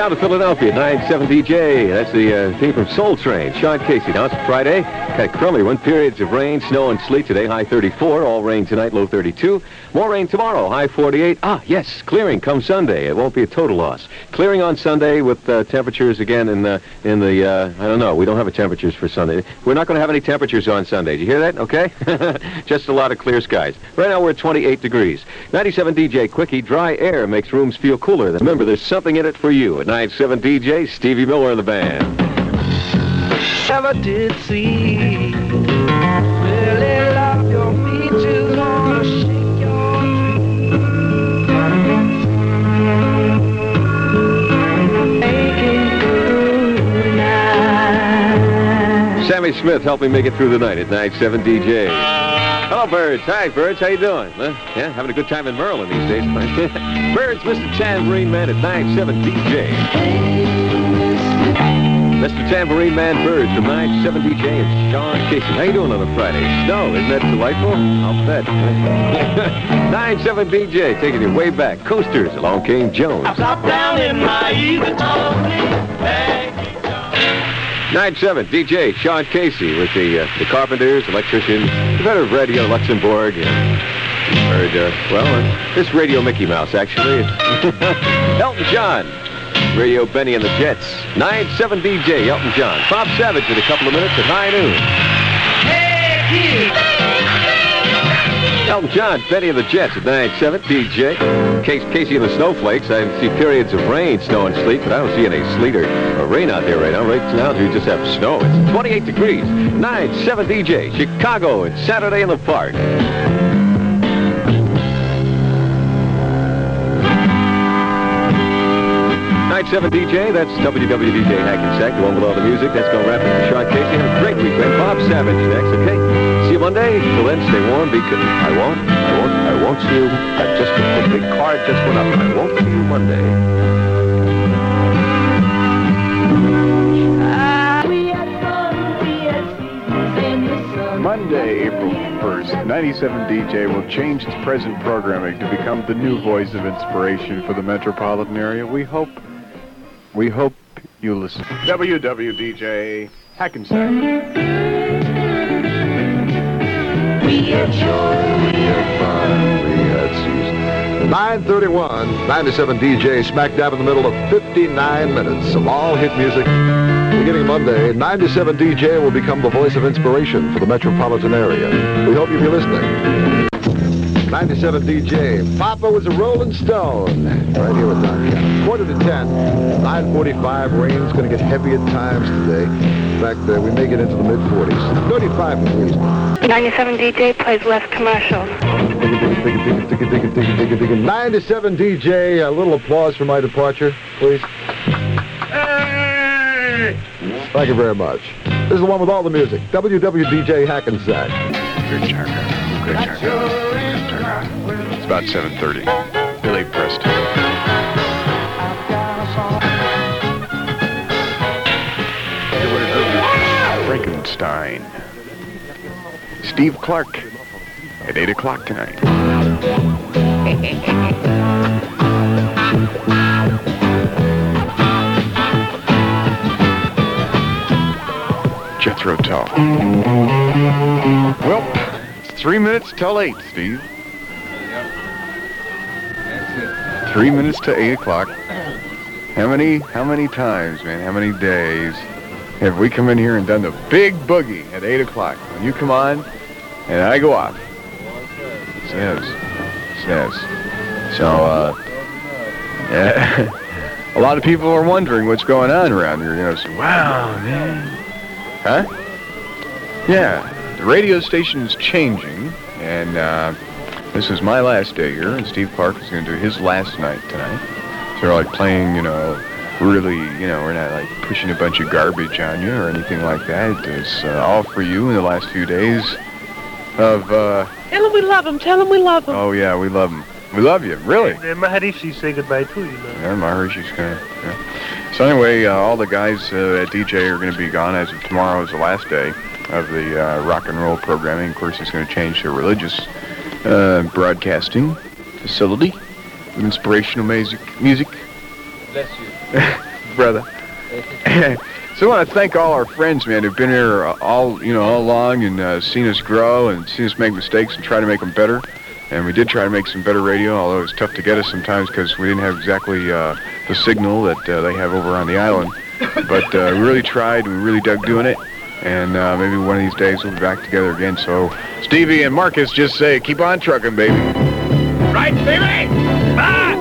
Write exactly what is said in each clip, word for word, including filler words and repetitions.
Down to Philadelphia, nine seven D J. That's the uh, theme from Soul Train. Sean Casey. Now it's Friday. Kind of crummy one. Periods of rain, snow, and sleet today. High thirty-four. All rain tonight, low thirty-two. More rain tomorrow, high forty-eight. Ah, yes, clearing come Sunday. It won't be a total loss. Clearing on Sunday with uh, temperatures again in the, in the uh, I don't know. We don't have a temperatures for Sunday. We're not going to have any temperatures on Sunday. Did you hear that? Okay? Just a lot of clear skies. Right now we're at twenty-eight degrees. ninety-seven D J Quickie. Dry air makes rooms feel cooler. Remember, there's something in it for you. At ninety-seven D J, Stevie Miller in the band. Never did see. Really love your features on a shake your dream. Making through the night. Sammy Smith helping make it through the night at ninety-seven D J. Hello, Birds. Hi, Birds. How you doing? Huh? Yeah, having a good time in Maryland these days. Birds, Mister Tambourine Man at ninety-seven D J. Mister Tambourine Man Birds from ninety-seven D J and Sean Casey. How you doing on a Friday? Snow, isn't that delightful? I'll bet. ninety-seven D J taking you way back. Coasters, along came Jones. I stopped down in my easy ninety-seven D J Sean Casey with the uh, the Carpenters, electricians, the veteran of Radio Luxembourg. And heard, uh, well, uh, this Radio Mickey Mouse, actually. Elton John. Radio Benny and the Jets. ninety-seven D J, Elton John. Bob Savage in a couple of minutes at high noon. Hey, Elton John, Benny and the Jets at ninety-seven D J. Case, Casey and the Snowflakes. I see periods of rain, snow, and sleet, but I don't see any sleet or, or rain out there right now. Right now, we just have snow. It's twenty-eight degrees. ninety-seven D J, Chicago. It's Saturday in the Park. ninety-seven D J, that's W W D J Hackensack, the one with all the music. That's going to wrap it for Sean Casey. Have a great weekend. Bob Savage next, okay? See you Monday. Till then, stay warm. Because I won't, I won't, I won't see you. I just, the big card just went up. I won't see you Monday. Monday, April first, ninety-seven D J will change its present programming to become the new voice of inspiration for the metropolitan area. We hope, we hope you listen. W W D J Hackensack. We had joy, we had fun, we had season. nine thirty-one, ninety-seven D J, smack dab in the middle of fifty-nine minutes of all hit music. Beginning Monday, ninety-seven D J will become the voice of inspiration for the metropolitan area. We hope you'll be listening. ninety-seven D J, Papa was a Rolling Stone. Right here with Don Ken. Quarter to ten, nine forty-five, rain's going to get heavy at times today. In fact, uh, we may get into the mid forties. thirty-five degrees. ninety-seven D J plays less commercials. ninety-seven D J, a little applause for my departure, please. Thank you very much. This is the one with all the music. W W D J Hackensack. Good turn around. Good turn around. Good turn around. It's about seven thirty. Billy Preston. Frankenstein. Steve Clark at eight o'clock tonight. Jethro Tull. Well, it's three minutes till eight, Steve. Three minutes to eight o'clock. How many, how many times, man, how many days have we come in here and done the big boogie at eight o'clock? When you come on and I go off. Snaz. Snaz. So, uh, yeah. A lot of people are wondering what's going on around here. You know, so, wow, man. Huh? Yeah, the radio station is changing, and uh, this is my last day here, and Steve Clark is going to do his last night tonight. So we're like playing, you know, really, you know, we're not like pushing a bunch of garbage on you or anything like that. It's uh, all for you in the last few days of, uh... Tell him we love him, tell him we love him. Oh, yeah, we love him. We love you, really. And uh, Maharishi say goodbye to you. Man. Yeah, Maharishi's going to, yeah. So anyway, uh, all the guys uh, at D J are going to be gone as of tomorrow is the last day of the uh, rock and roll programming. Of course, it's going to change to religious uh, broadcasting facility, inspirational music. Music. Bless you. brother. So I want to thank all our friends, man, who've been here all, you know, all along and uh, seen us grow and seen us make mistakes and try to make them better. And we did try to make some better radio, although it's tough to get us sometimes because we didn't have exactly uh, the signal that uh, they have over on the island. But uh, we really tried, and we really dug doing it. And uh, maybe one of these days we'll be back together again. So Stevie and Marcus just say, keep on trucking, baby. Right, Stevie? Bye!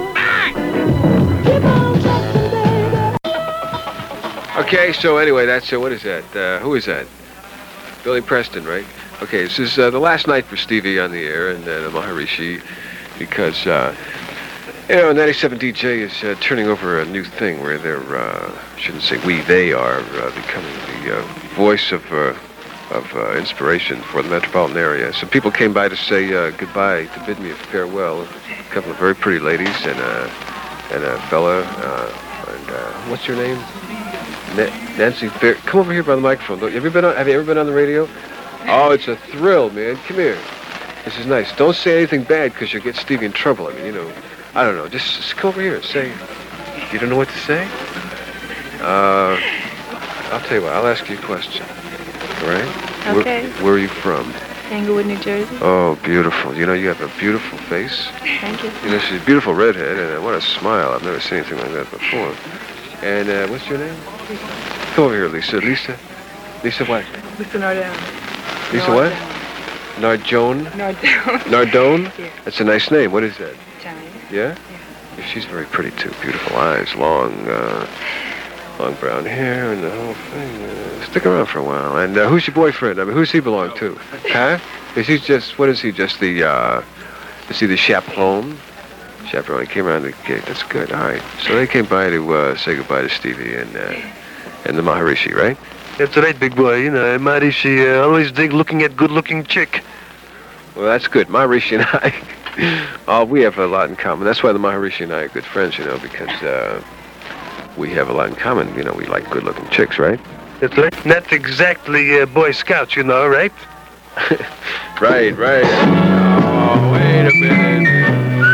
Okay, so anyway, that's, uh, what is that? Uh, who is that? Billy Preston, right? Okay, this is uh, the last night for Stevie on the air and uh, the Maharishi, because, uh, you know, ninety-seven D J is uh, turning over a new thing where they're, uh, I shouldn't say we, they are uh, becoming the uh, voice of, uh, of uh, inspiration for the metropolitan area. So people came by to say uh, goodbye, to bid me a farewell. A couple of very pretty ladies and, uh, and a fella, uh, and uh, what's your name? Nancy Fair. Come over here by the microphone. Have you ever been on, have you ever been on the radio? Oh, it's a thrill, man. Come here. This is nice. Don't say anything bad because you'll get Stevie in trouble. I mean, you know, I don't know. Just, just come over here and say. You don't know what to say? Uh, I'll tell you what. I'll ask you a question. All right? Okay. Where, where are you from? Englewood, New Jersey. Oh, beautiful. You know, you have a beautiful face. Thank you. You know, she's a beautiful redhead, and uh, what a smile. I've never seen anything like that before. And uh, what's your name? Come over here, Lisa. Lisa? Lisa what? Lisa Nardone. Lisa what? Nardone? Nardone. Nardone? Yeah. That's a nice name. What is that? Johnny. Yeah? Yeah. She's very pretty, too. Beautiful eyes, long, uh, long brown hair, and the whole thing. Uh, stick around for a while. And uh, who's your boyfriend? I mean, who's he belong to? Huh? Is he just, what is he, just the, uh, is he the chaperone? Chaperone, he came around the gate. That's good. All right. So they came by to uh, say goodbye to Stevie and uh, and the Maharishi, right? That's right, big boy. You know, Maharishi uh, always dig looking at good-looking chick. Well, that's good. Maharishi and I, oh, we have a lot in common. That's why the Maharishi and I are good friends, you know, because uh, we have a lot in common. You know, we like good-looking chicks, right? That's right. Not exactly uh, Boy Scouts, you know, right? Right, right. Oh, wait a minute.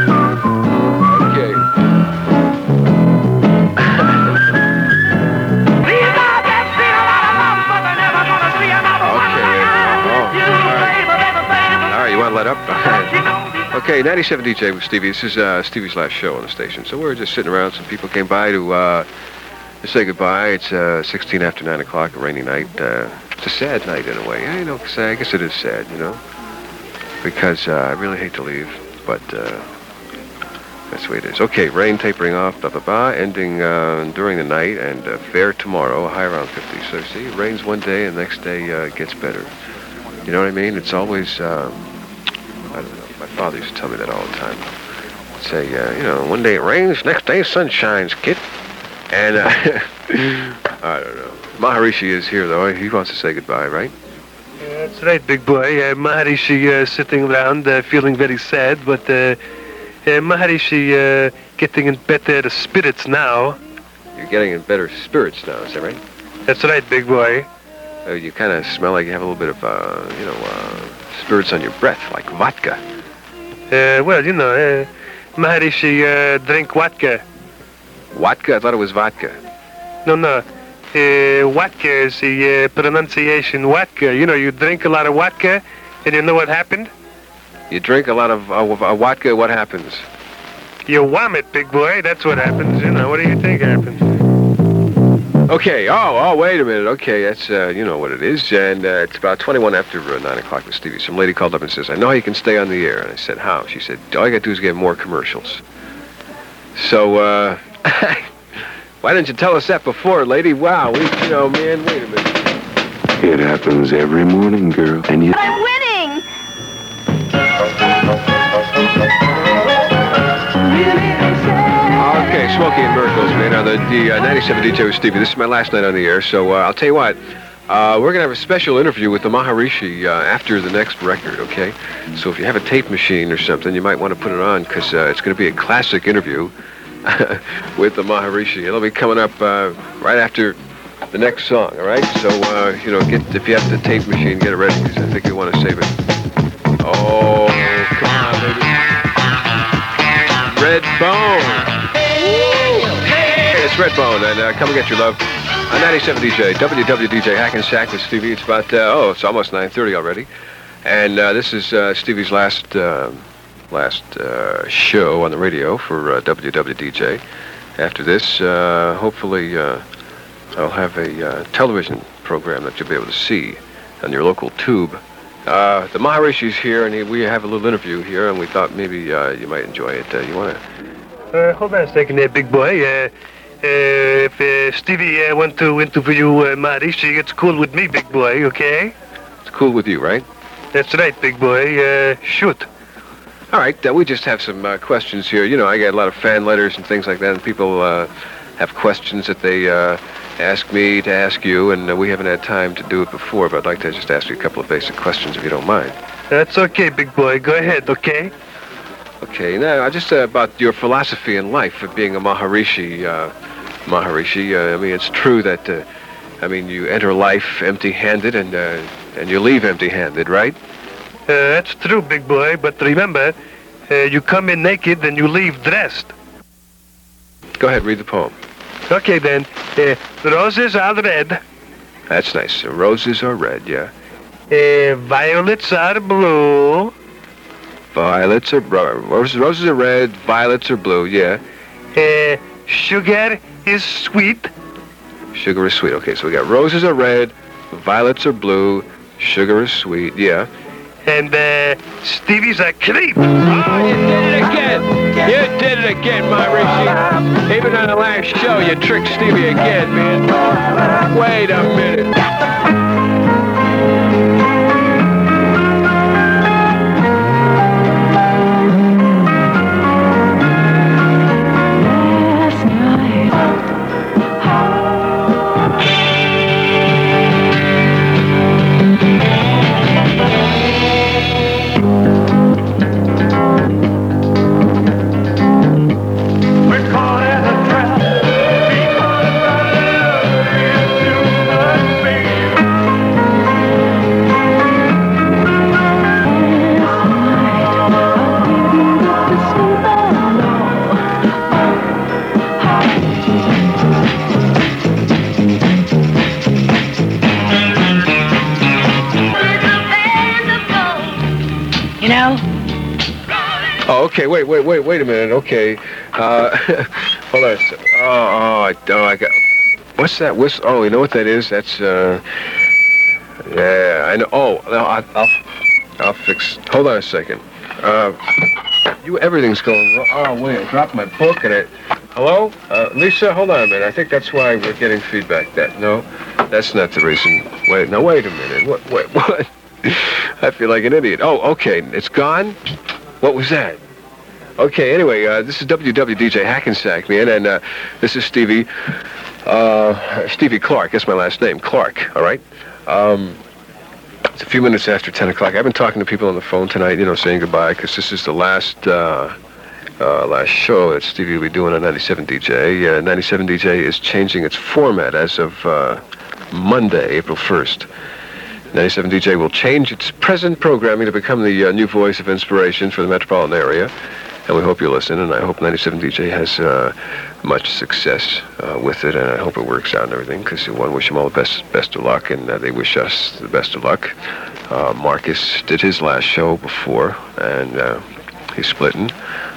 Let up. Okay, ninety-seven D J with Stevie. This is uh, Stevie's last show on the station. So we're just sitting around. Some people came by to, uh, to say goodbye. It's uh, sixteen after nine o'clock, a rainy night. Uh, it's a sad night in a way. Yeah, you know, I guess it is sad, you know, because uh, I really hate to leave, but uh, that's the way it is. Okay, rain tapering off, blah, blah, blah, ending uh, during the night, and uh, fair tomorrow, high around fifty. So see, it rains one day, and the next day uh, it gets better. You know what I mean? It's always... Um, I don't know. My father used to tell me that all the time. He'd say, uh, you know, one day it rains, next day sun shines, kid. And, uh, I don't know. Maharishi is here, though. He wants to say goodbye, right? Yeah, that's right, big boy. Uh, Maharishi uh, sitting around uh, feeling very sad, but uh, uh, Maharishi uh, getting in better spirits now. You're getting in better spirits now, is that right? That's right, big boy. Uh, you kind of smell like you have a little bit of, uh, you know, uh, spirits on your breath, like vodka. Uh, well, you know, uh, Maharishi uh, drink vodka. Vodka? I thought it was vodka. No, no. Uh, vodka is the uh, pronunciation vodka. You know, you drink a lot of vodka, and you know what happened? You drink a lot of uh, uh, vodka, what happens? You vomit, big boy. That's what happens. You know, what do you think happens? Okay, oh, oh, wait a minute. Okay, that's, uh, you know what it is. And uh, it's about twenty-one after uh, nine o'clock with Stevie. Some lady called up and says, I know you can stay on the air. And I said, how? She said, all you got to do is get more commercials. So, uh, why didn't you tell us that before, lady? Wow, we, you know, man, wait a minute. It happens every morning, girl. And you... I'm winning! Okay, Smokey and Miracles, man, on the, the uh, ninety-seven D J with Stevie. This is my last night on the air, so uh, I'll tell you what. Uh, we're going to have a special interview with the Maharishi uh, after the next record, okay? So if you have a tape machine or something, you might want to put it on, because uh, it's going to be a classic interview with the Maharishi. It'll be coming up uh, right after the next song, all right? So, uh, you know, get if you have the tape machine, get it ready, because I think we want to save it. Oh, come on, baby. Red Bone. Hey, it's Redbone, and uh, come and get your love. On ninety-seven D J, W W D J Hackensack with Stevie. It's about, uh, oh, it's almost nine thirty already. And uh, this is uh, Stevie's last uh, last uh, show on the radio for uh, W W D J. After this, uh, hopefully, uh, I'll have a uh, television program that you'll be able to see on your local tube. Uh, the Maharishi's here, and he, we have a little interview here, and we thought maybe uh, you might enjoy it. Uh, you want to... Uh, hold on a second there, big boy. Uh, uh, if uh, Stevie uh, want to interview uh, Maharishi, it's cool with me, big boy, okay? It's cool with you, right? That's right, big boy. Uh, shoot. All right, uh, we just have some uh, questions here. You know, I get a lot of fan letters and things like that, and people uh, have questions that they uh, ask me to ask you, and uh, we haven't had time to do it before, but I'd like to just ask you a couple of basic questions, if you don't mind. That's okay, big boy. Go ahead, okay? Okay, now, just uh, about your philosophy in life of being a Maharishi. Uh, Maharishi, uh, I mean, it's true that, uh, I mean, you enter life empty-handed, and, uh, and you leave empty-handed, right? Uh, that's true, big boy, but remember, uh, you come in naked and you leave dressed. Go ahead, read the poem. Okay, then. Uh, roses are red. That's nice. Roses are red, yeah. Uh, violets are blue. Violets are... Roses, roses are red, violets are blue, yeah. Uh, sugar is sweet. Sugar is sweet. Okay, so we got roses are red, violets are blue, sugar is sweet, yeah. And uh, Stevie's a creep. Oh, you did it again. You did it again, Maharishi. Even on the last show, you tricked Stevie again, man. Wait a minute. Oh, okay, wait, wait, wait, wait a minute, okay. Uh, hold on a second. Oh, oh, I, oh, I got... What's that whistle? Oh, you know what that is? That's, uh... Yeah, I know. Oh, no, I, I'll... I'll fix... Hold on a second. Uh... You, everything's going wrong. Oh, wait, I dropped my book and it... Hello? Uh, Lisa, hold on a minute. I think that's why we're getting feedback. That, no, that's not the reason. Wait, no, wait a minute. What, wait, what? I feel like an idiot. Oh, okay, it's gone? What was that? Okay, anyway, uh, this is W W D J Hackensack, man, and uh, this is Stevie, uh, Stevie Clark. That's my last name, Clark, all right? Um, it's a few minutes after ten o'clock. I've been talking to people on the phone tonight, you know, saying goodbye, because this is the last, uh, uh, last show that Stevie will be doing on ninety-seven D J. Uh, ninety-seven D J is changing its format as of uh, Monday, April first. ninety-seven D J will change its present programming to become the uh, new voice of inspiration for the metropolitan area. And we hope you listen, and I hope ninety-seven D J has uh, much success uh, with it, and I hope it works out and everything, because we want to wish them all the best best of luck, and uh, they wish us the best of luck. Uh, Marcus did his last show before, and uh, he's splitting.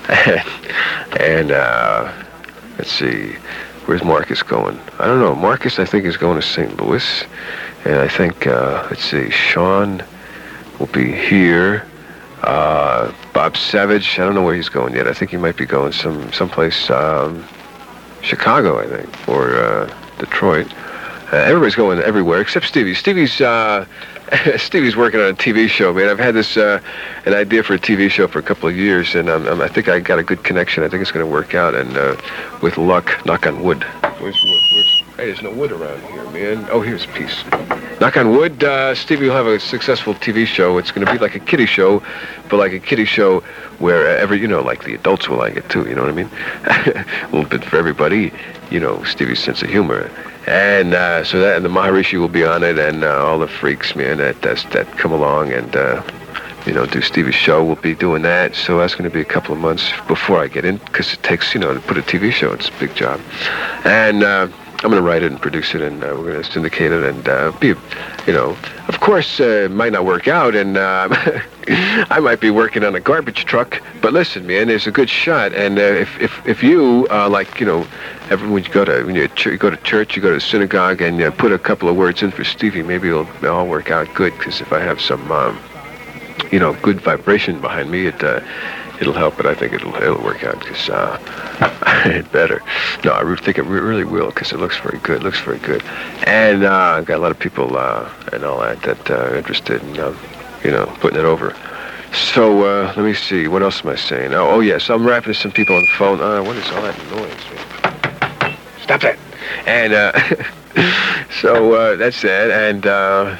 and uh, let's see, where's Marcus going? I don't know. Marcus, I think, is going to Saint Louis, and I think, uh, let's see, Sean will be here. Uh, Bob Savage, I don't know where he's going yet. I think he might be going some someplace, um, Chicago, I think, or uh, Detroit. Uh, everybody's going everywhere except Stevie. Stevie's uh, Stevie's working on a T V show, man. I've had this uh, an idea for a T V show for a couple of years, and um, I think I got a good connection. I think it's going to work out, and uh, with luck, knock on wood. Where's wood? Where's... Hey, there's no wood around here, man. Oh, here's a piece. Knock on wood, uh, Stevie will have a successful T V show. It's going to be like a kiddie show, but like a kiddie show where uh, every, you know, like the adults will like it too, you know what I mean? A little bit for everybody, you know, Stevie's sense of humor. And uh, so that, and the Maharishi will be on it, and uh, all the freaks, man, that, that, that come along and uh, you know, do Stevie's show. We'll be doing that. So that's going to be a couple of months before I get in, because it takes, you know, to put a T V show. It's a big job. And uh, I'm going to write it and produce it, and uh, we're going to syndicate it, and uh, be, you know, of course, uh, it might not work out, and uh, I might be working on a garbage truck. But listen, man, there's a good shot, and uh, if if if you uh, like, you know, every, when you go to when you, ch- you go to church, you go to the synagogue, and uh, put a couple of words in for Stevie, maybe it'll, it'll all work out good. Because if I have some, um, you know, good vibration behind me, it. Uh, It'll help, but I think it'll it'll work out, because uh, it better. No, I really think it re- really will, because it looks very good. It looks very good, and uh, I've got a lot of people uh, and all that that uh, are interested in, uh, you know, putting it over. So uh, let me see. What else am I saying? Oh, oh yes, I'm rapping to some people on the phone. Uh, what is all that noise, man? Stop that! And uh, so uh, that's it. And uh,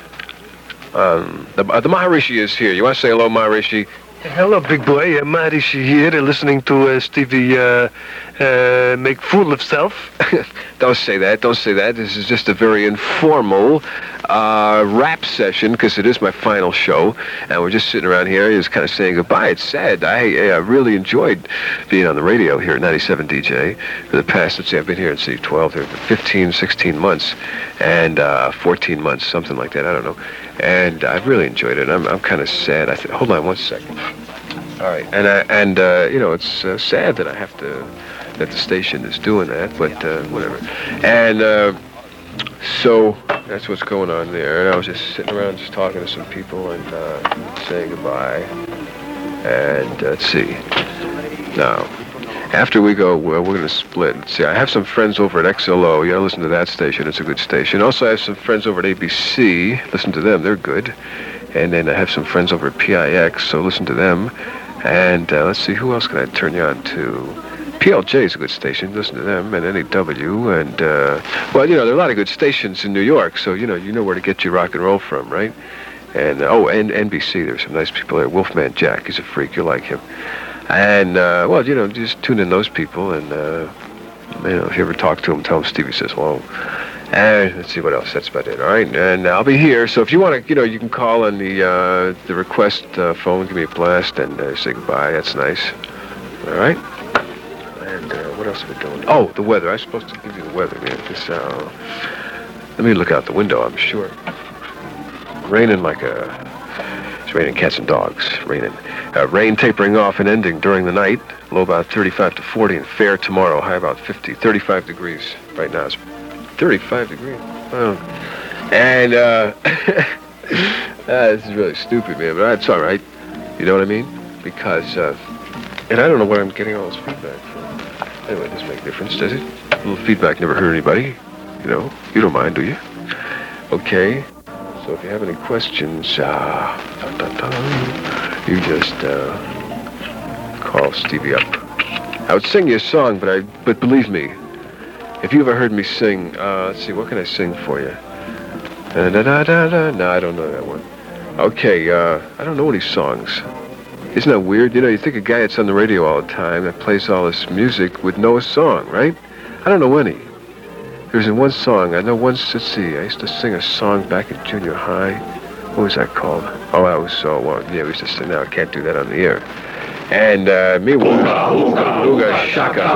um, the uh, the Maharishi is here. You want to say hello, Maharishi? Hello, big boy. Uh, Maharishi here, uh, listening to uh, Stevie uh, uh, make fool of self. Don't say that. Don't say that. This is just a very informal uh, rap session, because it is my final show, and we're just sitting around here, just kind of saying goodbye. It's sad. I, I really enjoyed being on the radio here at ninety-seven D J for the past, let's see, I've been here at C twelve, fifteen, sixteen months, and uh, fourteen months, something like that. I don't know. And I've really enjoyed it. I'm I'm kind of sad. I th- hold on one second. All right, and I, and uh, you know, it's uh, sad that I have to, that the station is doing that, but uh, whatever. And uh, so that's what's going on there. And I was just sitting around, just talking to some people and uh, saying goodbye. And uh, let's see. Now, after we go, well, we're going to split. Let's see, I have some friends over at X L O. You got to listen to that station. It's a good station. Also, I have some friends over at A B C. Listen to them. They're good. And then I have some friends over at P I X, so listen to them. And uh, let's see, who else can I turn you on to? P L J is a good station. Listen to them. And N A W. And, uh, well, you know, there are a lot of good stations in New York, so, you know, you know where to get your rock and roll from, right? And, uh, oh, and N B C, there's some nice people there. Wolfman Jack, he's a freak. You'll like him. And, uh, well, you know, just tune in those people, and, uh, you know, if you ever talk to him, tell him Stevie says hello. And let's see what else. That's about it, all right? And I'll be here, so if you want to, you know, you can call on the uh, the request uh, phone, give me a blast, and uh, say goodbye. That's nice. All right? And uh, what else are we doing? Oh, the weather. I was supposed to give you the weather, man. This, uh, let me look out the window, I'm sure. Raining like a... It's raining cats and dogs. Raining. Uh, rain tapering off and ending during the night. Low about thirty-five to forty, and fair tomorrow. High about fifty. thirty-five degrees. Right now it's thirty-five degrees. Wow. And, uh... ah, this is really stupid, man, but it's all right. You know what I mean? Because, uh... and I don't know where I'm getting all this feedback from. Anyway, it doesn't make a difference, does it? A little feedback never hurt anybody. You know? You don't mind, do you? Okay. So if you have any questions, uh, dun, dun, dun, you just uh, call Stevie up. I would sing you a song, but I, but believe me, if you ever heard me sing, uh, let's see, what can I sing for you? Da, da, da, da, da. No, I don't know that one. Okay, uh, I don't know any songs. Isn't that weird? You know, you think a guy that's on the radio all the time that plays all this music would know a song, right? I don't know any. There's in one song, I know once, let's see, I used to sing a song back in junior high. What was that called? Oh, I was so, well, yeah, we used to sing, now I can't do that on the air. And, uh, me, Ooga Shaka,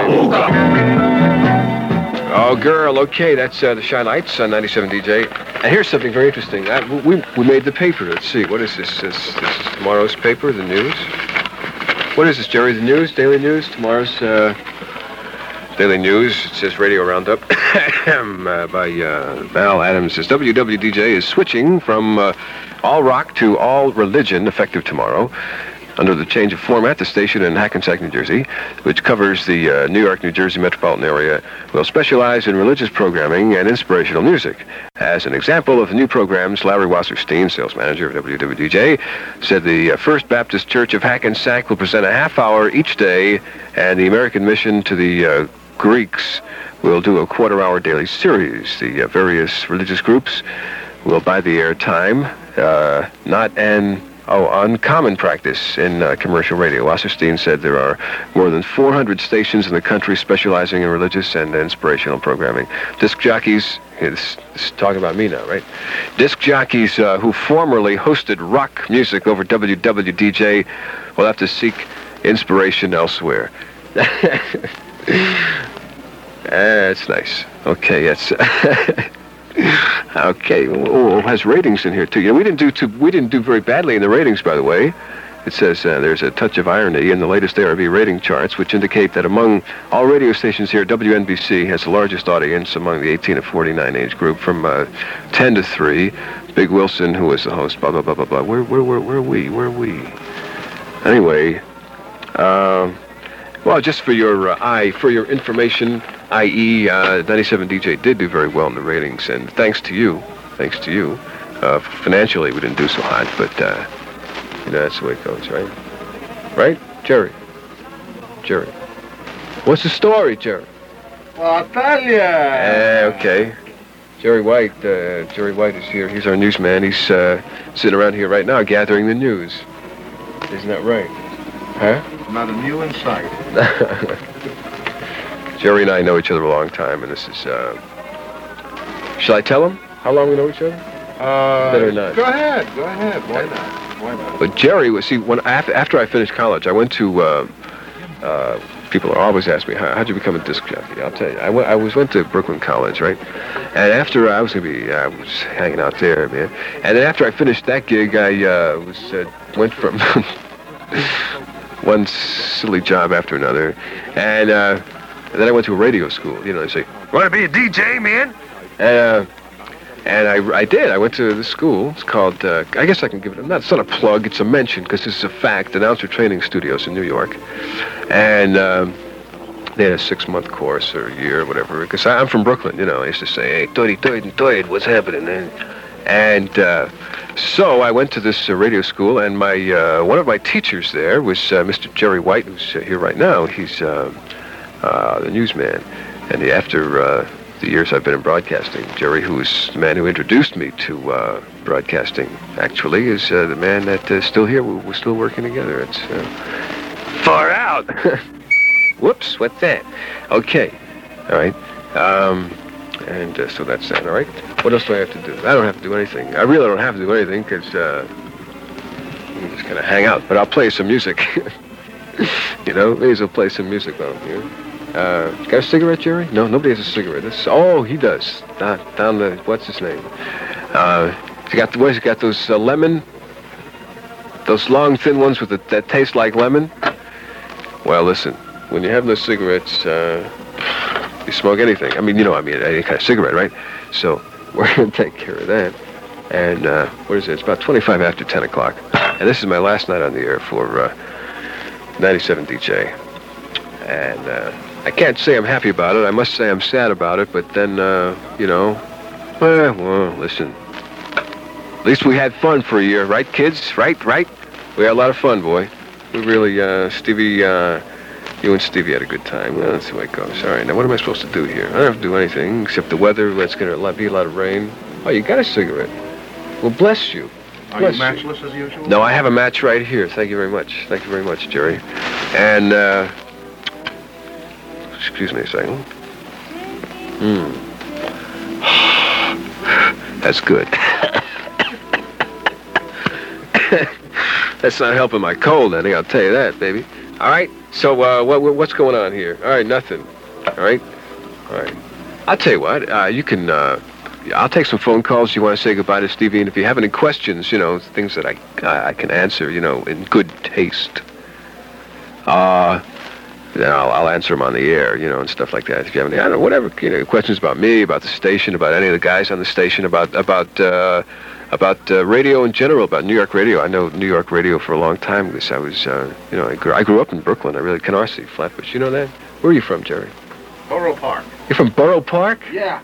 Oh, girl, okay, that's uh, the Shy Lights on ninety-seven D J. And here's something very interesting. I, we, we made the paper, let's see, what is this? This, this is tomorrow's paper, the news. What is this, Jerry, the news, Daily News? Tomorrow's, uh... Daily News, it says Radio Roundup uh, by uh, Val Adams. Says W W D J is switching from uh, all rock to all religion effective tomorrow. Under the change of format, the station in Hackensack, New Jersey, which covers the uh, New York, New Jersey metropolitan area, will specialize in religious programming and inspirational music. As an example of the new programs, Larry Wasserstein, sales manager of W W D J, said the uh, First Baptist Church of Hackensack will present a half hour each day, and the American Mission to the uh, Greeks will do a quarter-hour daily series. The uh, various religious groups will buy the airtime, uh, not an Oh, uncommon practice in uh, commercial radio. Wasserstein said there are more than four hundred stations in the country specializing in religious and inspirational programming. Disc jockeys, it's, it's talking about me now, right? Disc jockeys uh, who formerly hosted rock music over W W D J will have to seek inspiration elsewhere. That's nice. Okay, yes. Okay, oh, it has ratings in here too. You know, we didn't do too, we didn't do very badly in the ratings, by the way. It says uh, there's a touch of irony in the latest A R B rating charts, which indicate that among all radio stations here, W N B C has the largest audience among the eighteen to forty-nine age group, from uh, ten to three. Big Wilson, who is the host, blah blah blah blah blah. Where where where where are we? Where are we? Anyway, uh, well, just for your uh, eye, for your information. that is, uh, ninety-seven D J did do very well in the ratings, and thanks to you, thanks to you, uh, financially we didn't do so hot, but, uh, you know, that's the way it goes, right? Right? Jerry? Jerry. What's the story, Jerry? Well, I'll tell you. Uh, okay. Jerry White, uh, Jerry White is here. He's our newsman. He's uh, sitting around here right now gathering the news. Isn't that right? Huh? Not a new in sight. Jerry and I know each other a long time, and this is, uh... Shall I tell him how long we know each other? Uh, Better not. Go ahead, go ahead. Why not? Why not? But Jerry was, see, when after, after I finished college, I went to, uh, uh, people are always asking me, How, how'd you become a disc jockey? I'll tell you. I, went, I was went to Brooklyn College, right? And after I was going to be, I was hanging out there, man. And then after I finished that gig, I uh, was uh, went from one silly job after another. And, uh... And then I went to a radio school. You know, they say, "Want to be a D J, man?" And uh, and I, I did. I went to the school. It's called. Uh, I guess I can give it. Not, it's not a plug. It's a mention because this is a fact. Announcer Training Studios in New York, and um, they had a six-month course or a year or whatever. Because I'm from Brooklyn. You know, I used to say, "Hey, toity, toity, toity, what's happening?" And, and uh, so I went to this uh, radio school, and my uh, one of my teachers there was uh, Mister Jerry White, who's uh, here right now. He's uh, Uh, the newsman. And he, after uh, the years I've been in broadcasting, Jerry, who is the man who introduced me to uh, broadcasting, actually, is uh, the man that is uh, still here. We're, we're still working together. It's uh, far out. Whoops, what's that? Okay, all right. Um, and uh, so that's that, all right? What else do I have to do? I don't have to do anything. I really don't have to do anything because uh, you can just kind of hang out. But I'll play some music. You know, maybe he'll play some music on here. Uh, got a cigarette, Jerry? No, nobody has a cigarette. This, oh, he does. Down, down the, what's his name? Uh, he got, what, he got those uh, lemon, those long, thin ones with the, that taste like lemon? Well, listen, when you have those cigarettes, uh, you smoke anything. I mean, you know, I mean, any kind of cigarette, right? So we're going to take care of that. And uh, what is it? It's about twenty-five after ten o'clock. And this is my last night on the air for uh, ninety-seven D J. And uh, I can't say I'm happy about it. I must say I'm sad about it. But then, uh, you know, eh, well, listen. At least we had fun for a year, right, kids? Right, right? We had a lot of fun, boy. We really, uh, Stevie, uh, you and Stevie had a good time. Well, that's the way it goes. All right, now what am I supposed to do here? I don't have to do anything except the weather. It's going to be a lot of rain. Oh, you got a cigarette. Well, bless you. Are bless you matchless as usual? No, I have a match right here. Thank you very much. Thank you very much, Jerry. And, uh, excuse me a second. Hmm. That's good. That's not helping my cold, I think. I'll tell you that, baby. All right. So, uh, what, what's going on here? All right, nothing. All right. All right. I'll tell you what. Uh, you can. Uh, I'll take some phone calls. You want to say goodbye to Stevie, and if you have any questions, you know, things that I I, I can answer, you know, in good taste. Uh, then I'll, I'll answer them on the air, you know, and stuff like that. If you have any, I don't know, whatever, you know, questions about me, about the station, about any of the guys on the station, about about. Uh, About uh, radio in general, about New York radio. I know New York radio for a long time because I was, uh, you know, I grew, I grew up in Brooklyn. I really, Canarsie, Flatbush. You know that? Where are you from, Jerry? Borough Park. You're from Borough Park? Yeah.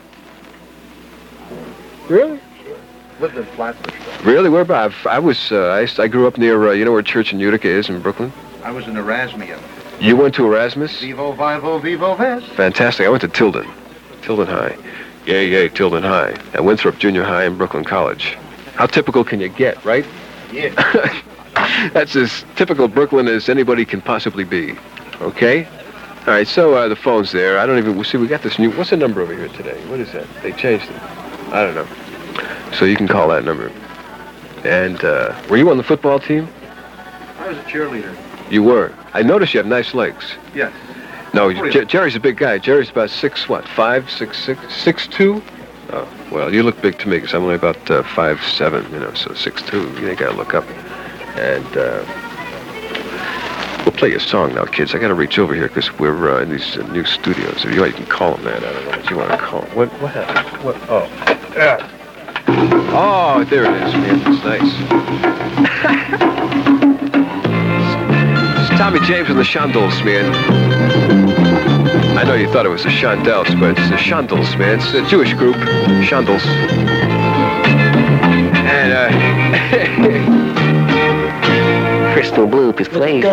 Really? Sure. Lived in Flatbush, though. Really? Where about? I was, uh, I, I grew up near, uh, you know where Church in Utica is in Brooklyn? I was in Erasmian. You went to Erasmus? Vivo, Vivo, Vivo, Vest. Fantastic. I went to Tilden. Tilden High. Yay, yay, Tilden High. At Winthrop Junior High and Brooklyn College. How typical can you get, right? Yeah. That's as typical Brooklyn as anybody can possibly be. Okay? All right, so uh, the phone's there. I don't even... We see, we got this new... What's the number over here today? What is that? They changed it. I don't know. So you can call that number. And uh, were you on the football team? I was a cheerleader. You were. I noticed you have nice legs. Yes. No, Jer- Jerry's a big guy. Jerry's about six, what, five, six, six, six, two? Oh, well, you look big to me because I'm only about uh, five, seven, you know, so six, two. You ain't got to look up. And uh, we'll play a song now, kids. I got to reach over here because we're uh, in these uh, new studios. If you, you can call them that. I don't know what you want to call them. What, what happened? What? Oh. Yeah. Oh, there it is, man. It's nice. It's Tommy James and the Shondells, man. I know you thought it was the Shondells, but it's the Shondells, man. It's a Jewish group, Shondells. And, uh... Crystal Blue is playing.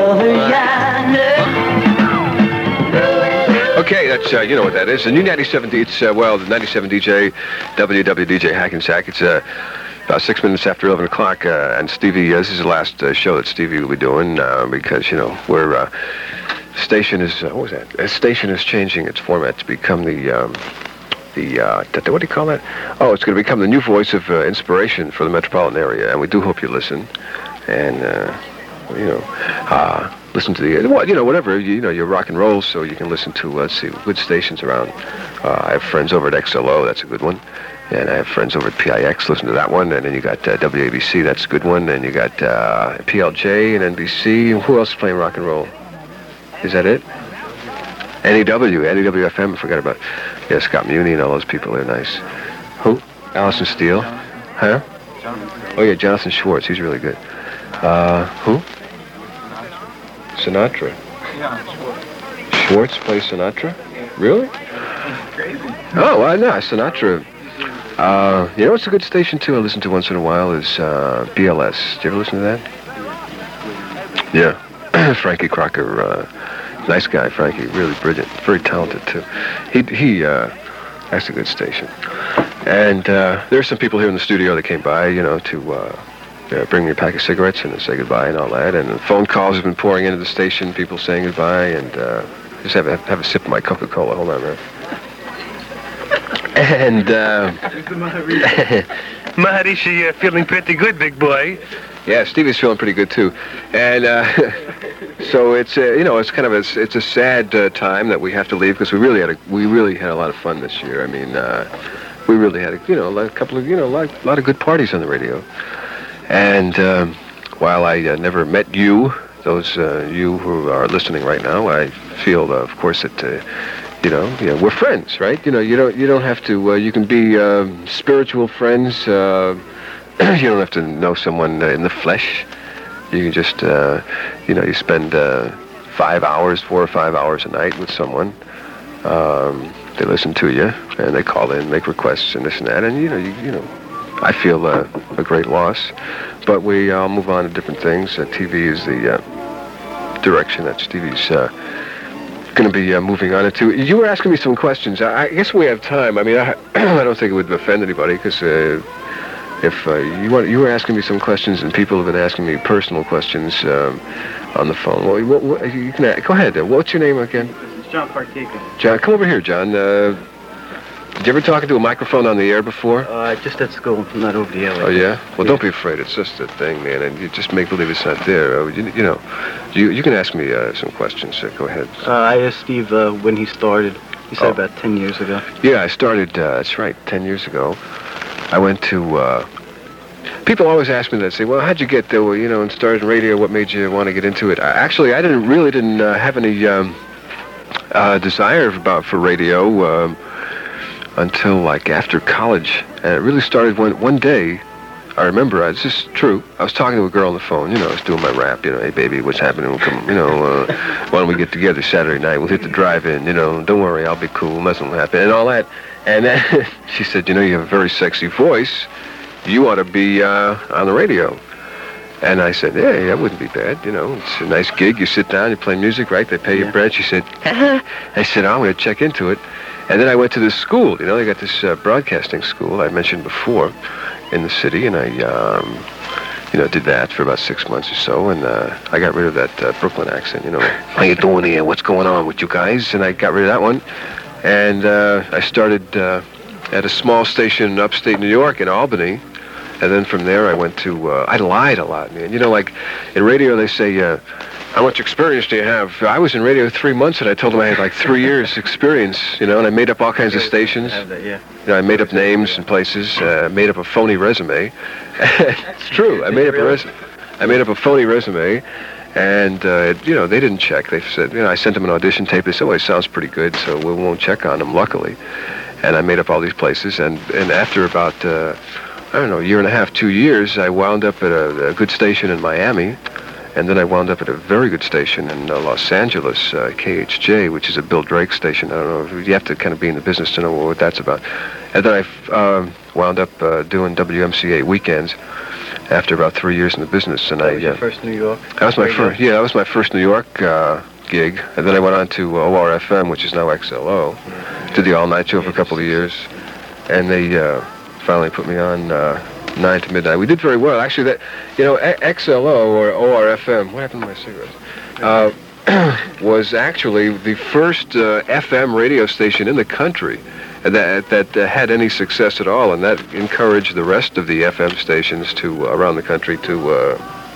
Okay, that's, uh, you know what that is. The new ninety-seven, D- it's, uh, well, the ninety-seven D J, W W D J Hackensack. It's uh, about six minutes after eleven o'clock, uh, and Stevie, uh, this is the last uh, show that Stevie will be doing, uh, because, you know, we're, uh, station is, uh, what was that? The station is changing its format to become the, um, the, uh, what do you call that? Oh, it's going to become the new voice of uh, inspiration for the metropolitan area, and we do hope you listen, and, uh, you know, uh, listen to the, well, you know, whatever, you, you know, you're rock and roll, so you can listen to, let's see, good stations around. Uh, I have friends over at X L O, that's a good one. And I have friends over at P I X, listen to that one. And then you got uh, W A B C, that's a good one. And you got uh, P L J and N B C. Who else is playing rock and roll? Is that it? N E W, N E W F M, I forgot about. Yeah, Scott Muni and all those people, they're nice. Who? Allison Steele? Huh? Oh, yeah, Jonathan Schwartz, he's really good. Uh, who? Sinatra. Yeah, Schwartz plays Sinatra? Really? Oh, well, no, Sinatra. Uh, you know what's a good station, too, I listen to once in a while is uh, B L S. Did you ever listen to that? Yeah. Frankie Crocker, uh, nice guy, Frankie, really brilliant, very talented, too. He, he, uh, that's a good station. And uh, there's some people here in the studio that came by, you know, to... Uh, Uh, bring me a pack of cigarettes and say goodbye and all that. And the phone calls have been pouring into the station, people saying goodbye, and uh, just have a, have a sip of my Coca-Cola. Hold on, man. And, uh... Maharishi, uh, feeling pretty good, big boy. Yeah, Stevie's feeling pretty good, too. And, uh, so it's, uh, you know, it's kind of a, it's a sad uh, time that we have to leave, because we really had a, we really had a lot of fun this year. I mean, uh, we really had, a, you know, a couple of, you know, a lot, a lot of good parties on the radio. And um, while I uh, never met you, those uh, you who are listening right now, I feel, uh, of course, that uh, you know, yeah, we're friends, right? You know, you don't you don't have to. Uh, you can be uh, spiritual friends. Uh, you don't have to know someone uh, in the flesh. You can just, uh, you know, you spend uh, five hours, four or five hours a night with someone. Um, they listen to you and they call in, make requests, and this and that, and you know, you, you know. I feel uh, a great loss, but we all uh, move on to different things. Uh, T V is the uh, direction that Stevie's uh, going to be uh, moving on into. You were asking me some questions. I, I guess we have time. I mean, I, I don't think it would offend anybody, because uh, if uh, you want, you were asking me some questions, and people have been asking me personal questions um, on the phone. Well, what, what, you can ask, go ahead. What's your name again? This is John Partaker. John, come over here, John. Uh, Did you ever talk into a microphone on the air before? Uh, just at school, not over the air. Like oh, yeah? that. Well, yeah. don't be afraid. It's just a thing, man. And you just make believe it's not there. Uh, you, you know, you you can ask me uh, some questions. Uh, go ahead. Uh, I asked Steve uh, when he started. He said oh. about ten years ago. Yeah, I started, uh, that's right, ten years ago. I went to, uh, people always ask me that, say, well, how'd you get there, well, you know, and started radio, what made you want to get into it? I, actually, I didn't really didn't uh, have any um, uh, desire about for radio. Um, until like after college, and it really started when one day, I remember, it's just true, I was talking to a girl on the phone, you know, I was doing my rap, you know, hey baby, what's happening, we'll come, you know, uh, why don't we get together Saturday night, we'll hit the drive-in, you know, don't worry, I'll be cool, nothing will happen, and all that, and then she said, you know, you have a very sexy voice, you ought to be uh, on the radio. And I said, hey, that wouldn't be bad, you know, it's a nice gig, you sit down, you play music, right, they pay yeah. you bread. She said, I said, oh, I'm going to check into it. And then I went to this school, you know, they got this uh, broadcasting school I mentioned before in the city, and I um, you know, did that for about six months or so, and uh, I got rid of that uh, Brooklyn accent, you know. How you doing here? What's going on with you guys? And I got rid of that one, and uh, I started uh, at a small station in upstate New York in Albany, and then from there I went to, uh, I lied a lot, man. You know, like in radio they say, uh, how much experience do you have? I was in radio three months, and I told them I had like three years experience, you know, and I made up all kinds of stations. Have that, yeah. You know, I made up names and places, uh, made up a phony resume. It's true. I made up a resume. I made up a phony resume, and uh, you know, they didn't check. They said, you know, I sent them an audition tape. They said, "Oh, it sounds pretty good," so we won't check on them. Luckily, and I made up all these places, and and after about uh, I don't know, a year and a half, two years, I wound up at a, a good station in Miami. And then I wound up at a very good station in uh, Los Angeles, uh, K H J, which is a Bill Drake station. I don't know, you have to kind of be in the business to know what that's about. And then I uh, wound up uh, doing W M C A weekends after about three years in the business. And That I, was your uh, first New York? That was my radio? first, yeah, that was my first New York uh, gig. And then I went on to uh, O R F M, which is now X L O. Did the all-night show for a couple of years. And they uh, finally put me on uh, nine to midnight. We did very well. Actually, that, you know, X L O or O R F M, what happened to my cigarettes? Uh, was actually the first uh, F M radio station in the country that that uh, had any success at all, and that encouraged the rest of the F M stations to uh, around the country to uh,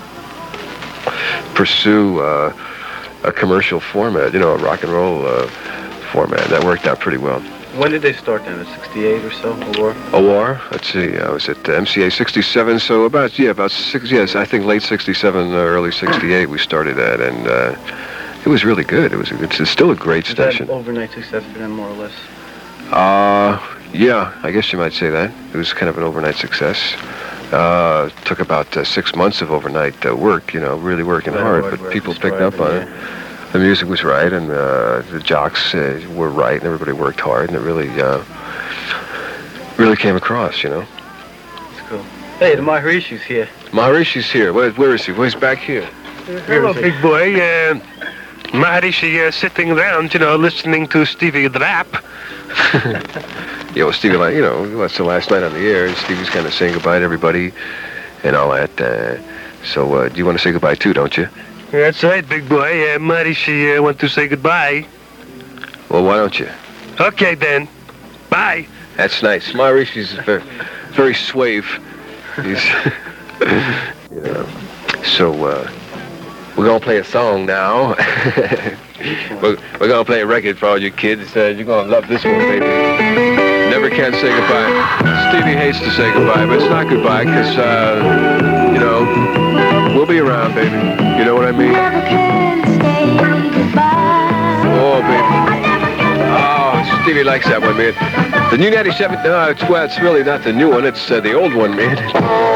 pursue uh, a commercial format, you know, a rock and roll uh, format. That worked out pretty well. When did they start then? At sixty-eight or so? Or? O R? Let's see. I was at uh, M C A sixty-seven, so about, yeah, about six, yes, I think late sixty-seven, uh, early sixty-eight we started that, and uh, it was really good. It was a good, it's still a great Was station. that overnight success for them, more or less? Uh, yeah, I guess you might say that. It was kind of an overnight success. Uh, took about uh, six months of overnight uh, work, you know, really working Very hard, hard but work, people just picked right, up on yeah. it. The music was right, and uh, the jocks uh, were right, and everybody worked hard, and it really, uh, really came across, you know. That's cool. Hey, the Maharishi's here. Maharishi's here. Where, where is he? Well, he's back here. Hello, big boy. Uh, Maharishi uh, sitting around, you know, listening to Stevie rap. Yeah, well, Stevie, like, you know, that's the last night on the air, and Stevie's kind of saying goodbye to everybody and all that. Uh, so, uh, do you want to say goodbye, too, don't you? That's right, big boy. Uh, Maharishi uh, want to say goodbye. Well, why don't you? Okay, then. Bye. That's nice. Maharishi's very, very suave. He's, you know. So, uh, we're going to play a song now. we're we're going to play a record for all you kids. Uh, you're going to love this one, baby. Never Can Say Goodbye. Stevie hates to say goodbye, but it's not goodbye, because, uh, you know, we'll be around, baby. You know what I mean? Never can say goodbye. Oh, baby. Oh, Stevie likes that one, man. The new ninety-seven, no, it's, well, it's really not the new one. It's uh, the old one, man.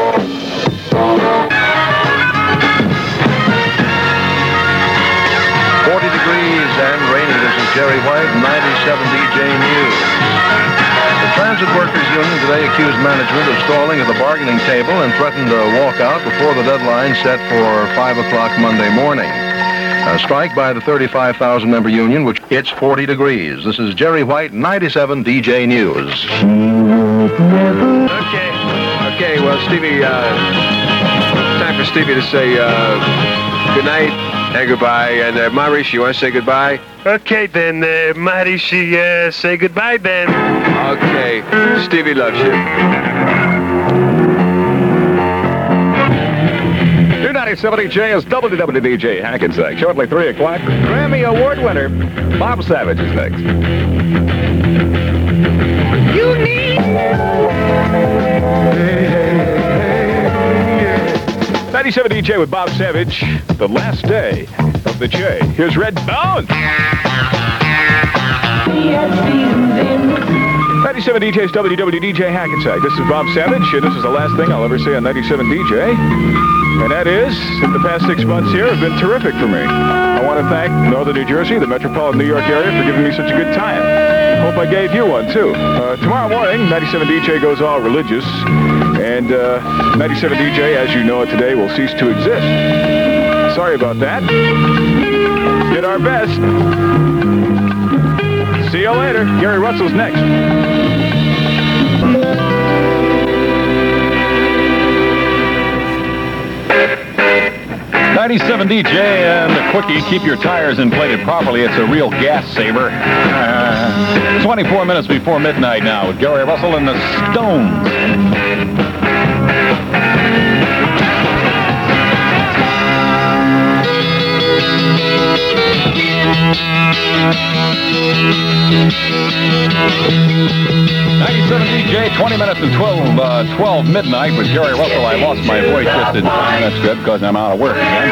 forty degrees and rainy. This is Jerry White, ninety-seven D J News. The Transit Workers Union today accused management of stalling at the bargaining table and threatened a walkout before the deadline set for five o'clock Monday morning. A strike by the thirty-five thousand member union, which it's forty degrees. This is Jerry White, ninety-seven D J News. Okay. Okay, well, Stevie, uh, time for Stevie to say uh, good night and goodbye. And uh, Maharishi, you want to say goodbye? Okay, then. Uh, Maharishi, uh, say goodbye, then. Okay. Stevie loves you. two ninety-seven D J is W W D J Hackensack. Shortly three o'clock, Grammy Award winner Bob Savage is next. You need. ninety-seven D J with Bob Savage. The last day of the J. Here's Red Bones. ninety-seven D J's W W D J Hackensack. This is Bob Savage, and this is the last thing I'll ever say on ninety-seven D J. And that is, that the past six months here have been terrific for me. I want to thank Northern New Jersey, the metropolitan New York area, for giving me such a good time. Hope I gave you one, too. Uh, tomorrow morning, ninety-seven D J goes all religious, and uh, ninety-seven D J, as you know it today, will cease to exist. Sorry about that. Did our best. See you later. Gary Russell's next. ninety-seven D J and the Quickie. Keep your tires inflated properly. It's a real gas saver. Uh, twenty-four minutes before midnight now with Gary Russell and the Stones. ninety-seven D J, twenty minutes to twelve, uh, twelve midnight with Gary Russell. I lost my voice just in time. That's good because I'm out of work again.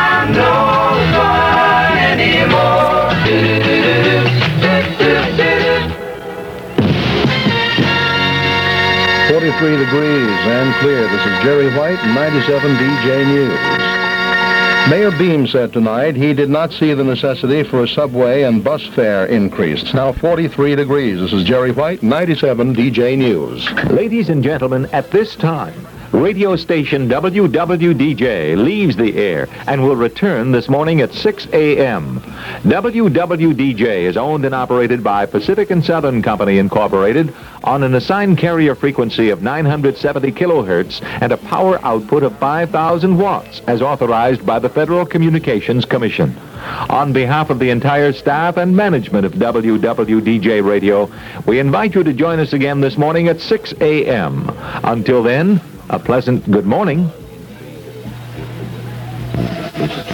forty-three degrees and clear. This is Jerry White, ninety-seven D J News. Mayor Beam said tonight he did not see the necessity for a subway and bus fare increase. It's now forty-three degrees. This is Jerry White, ninety-seven D J News. Ladies and gentlemen, at this time, radio station W W D J leaves the air and will return this morning at six a.m. W W D J is owned and operated by Pacific and Southern Company, Incorporated, on an assigned carrier frequency of nine hundred seventy kilohertz and a power output of five thousand watts, as authorized by the Federal Communications Commission. On behalf of the entire staff and management of W W D J Radio, we invite you to join us again this morning at six a.m. Until then, a pleasant good morning.